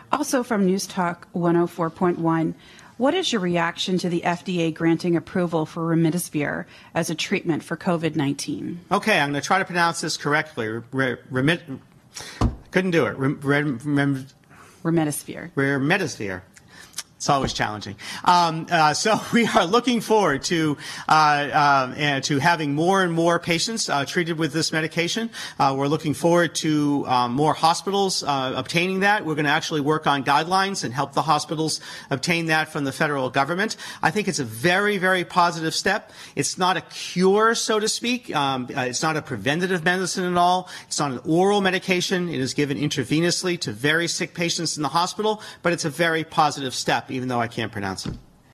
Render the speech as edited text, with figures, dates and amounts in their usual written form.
Also from News Talk 104.1, what is your reaction to the FDA granting approval for remdesivir as a treatment for COVID-19? Okay, I'm going to try to pronounce this correctly. Couldn't do it. Remdesivir. Remdesivir. It's always challenging. So we are looking forward to having more and more patients treated with this medication. We're looking forward to more hospitals obtaining that. We're going to actually work on guidelines and help the hospitals obtain that from the federal government. I think it's a very, very positive step. It's not a cure, so to speak. It's not a preventative medicine at all. It's not an oral medication. It is given intravenously to very sick patients in the hospital, but it's a very positive step, even though I can't pronounce it.